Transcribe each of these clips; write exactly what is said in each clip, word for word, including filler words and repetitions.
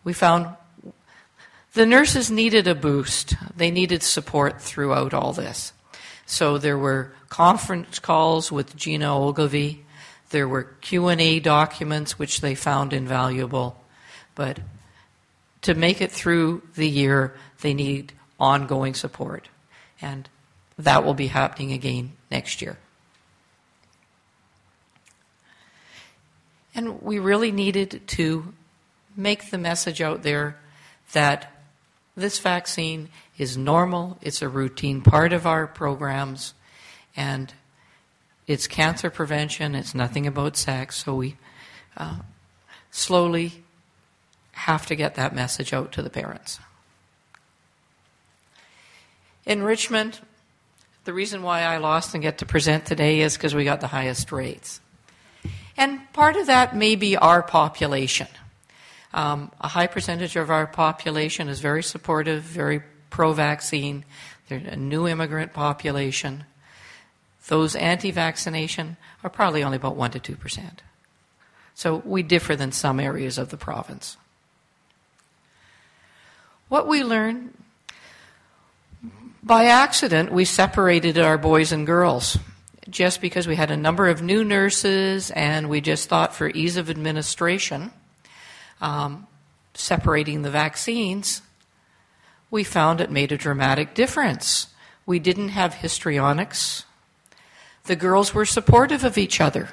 we found the nurses needed a boost. They needed support throughout all this. So there were conference calls with Gina Ogilvie. There were Q and A documents, which they found invaluable. But to make it through the year, they need ongoing support. And that will be happening again next year. And we really needed to make the message out there that this vaccine is normal, it's a routine part of our programs, and it's cancer prevention, it's nothing about sex, so we uh, slowly have to get that message out to the parents. Enrichment, the reason why I lost and get to present today is because we got the highest rates. And part of that may be our population. Um, a high percentage of our population is very supportive, very pro-vaccine. They're a new immigrant population. Those anti-vaccination are probably only about one to two percent. So we differ than some areas of the province. What we learned, by accident, we separated our boys and girls just because we had a number of new nurses and we just thought for ease of administration, um, separating the vaccines, we found it made a dramatic difference. We didn't have histrionics. The girls were supportive of each other.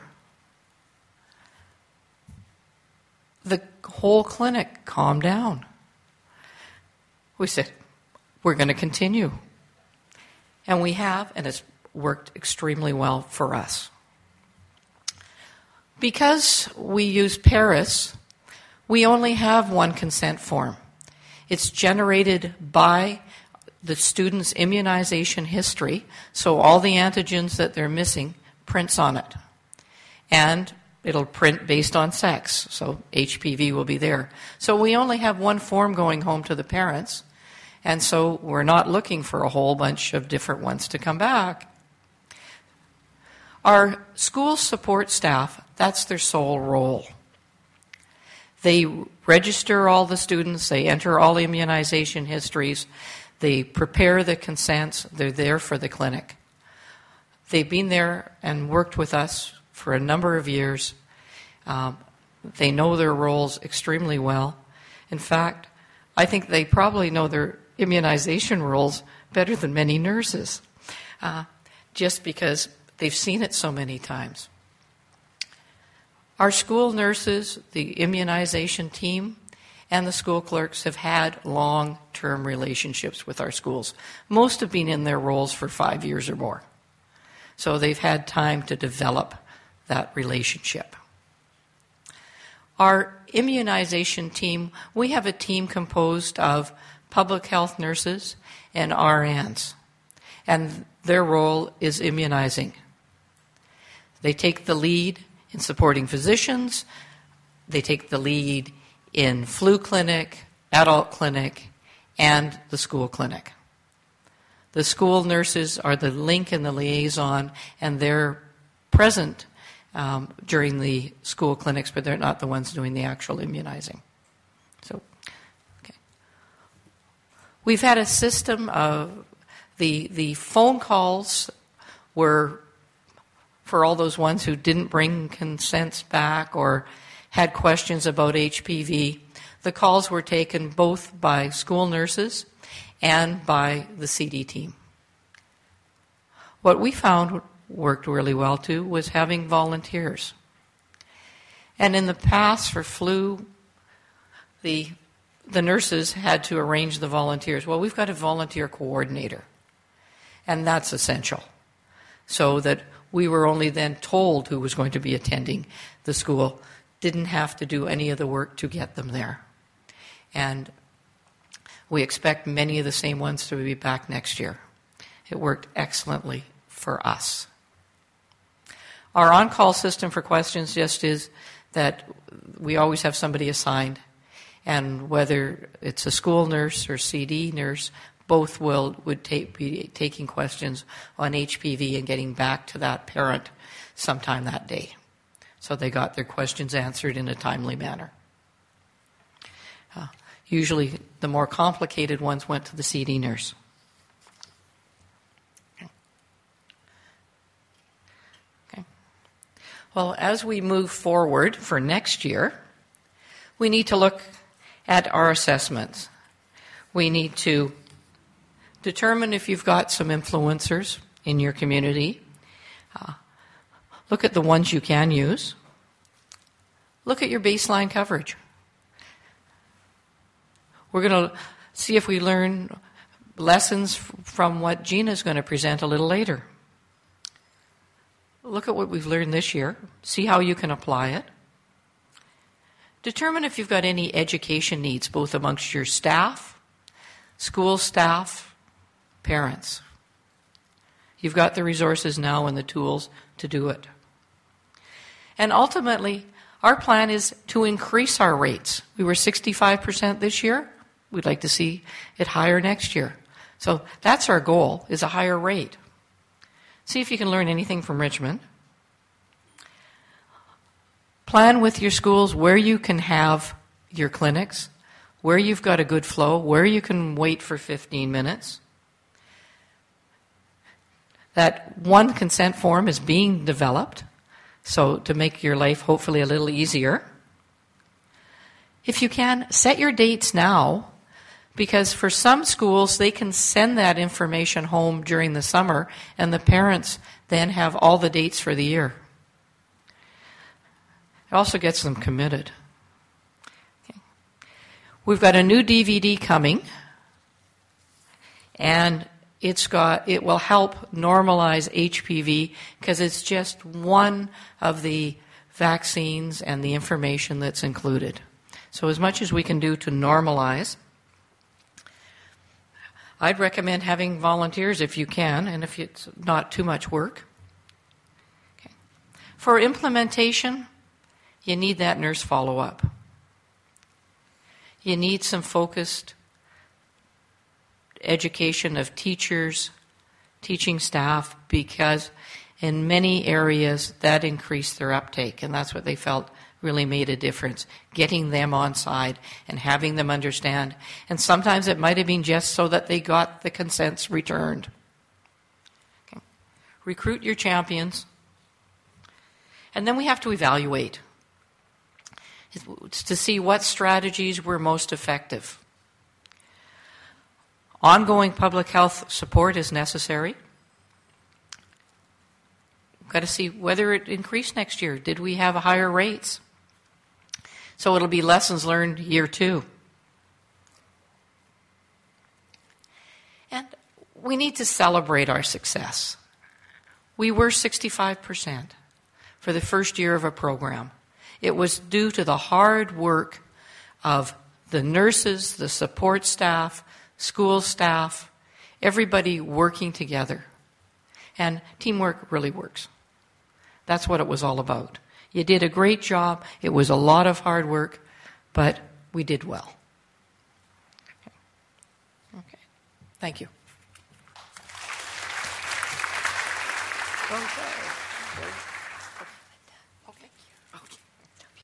The whole clinic calmed down. We said, we're going to continue. And we have, and it's worked extremely well for us. Because we use Paris, we only have one consent form. It's generated by the student's immunization history, so all the antigens that they're missing prints on it. And it'll print based on sex, so H P V will be there. So we only have one form going home to the parents, and so we're not looking for a whole bunch of different ones to come back. Our school support staff, that's their sole role. They register all the students, they enter all immunization histories, they prepare the consents, they're there for the clinic. They've been there and worked with us for a number of years. Um, they know their roles extremely well. In fact, I think they probably know their immunization roles better than many nurses, uh, just because they've seen it so many times. Our school nurses, the immunization team, and the school clerks have had long-term relationships with our schools. Most have been in their roles for five years or more. So they've had time to develop that relationship. Our immunization team, we have a team composed of public health nurses and R Ns, and their role is immunizing. They take the lead in supporting physicians, they take the lead in flu clinic, adult clinic, and the school clinic. The school nurses are the link and the liaison, and they're present um, during the school clinics, but they're not the ones doing the actual immunizing. So, okay. We've had a system of the the phone calls were for all those ones who didn't bring consents back or had questions about H P V. The calls were taken both by school nurses and by the C D team. What we found worked really well too was having volunteers. And in the past for flu, the the nurses had to arrange the volunteers. Well, we've got a volunteer coordinator, and that's essential, so that we were only then told who was going to be attending the school, didn't have to do any of the work to get them there. And we expect many of the same ones to be back next year. It worked excellently for us. Our on-call system for questions just is that we always have somebody assigned, and whether it's a school nurse or C D nurse, both will would take, be taking questions on H P V and getting back to that parent sometime that day. So they got their questions answered in a timely manner. Uh, Usually the more complicated ones went to the C D nurse. Okay. Well, as we move forward for next year, we need to look at our assessments. We need to determine if you've got some influencers in your community. Uh, look at the ones you can use. Look at your baseline coverage. We're going to see if we learn lessons from what Gina's going to present a little later. Look at what we've learned this year. See how you can apply it. Determine if you've got any education needs, both amongst your staff, school staff, parents. You've got the resources now and the tools to do it. And ultimately, our plan is to increase our rates. We were sixty-five percent this year. We'd like to see it higher next year. So that's our goal, is a higher rate. See if you can learn anything from Richmond. Plan with your schools where you can have your clinics, where you've got a good flow, where you can wait for fifteen minutes. That one consent form is being developed, so to make your life hopefully a little easier. If you can, set your dates now, because for some schools, they can send that information home during the summer, and the parents then have all the dates for the year. It also gets them committed. Okay. We've got a new D V D coming, and it's got it will help normalize H P V, because it's just one of the vaccines and the information that's included. So as much as we can do to normalize, I'd recommend having volunteers if you can, and if it's not too much work. Okay. For implementation, you need that nurse follow-up. You need some focused education of teachers, teaching staff, because in many areas that increased their uptake, and that's what they felt really made a difference, getting them on side and having them understand. And sometimes it might have been just so that they got the consents returned. Okay. Recruit your champions. And then we have to evaluate. It's to see what strategies were most effective. Ongoing public health support is necessary. We've got to see whether it increased next year. Did we have higher rates? So it'll be lessons learned year two. And we need to celebrate our success. We were sixty-five percent for the first year of a program. It was due to the hard work of the nurses, the support staff, school staff, everybody working together. And teamwork really works. That's what it was all about. You did a great job. It was a lot of hard work, but we did well. Okay. Okay. Thank you. Okay.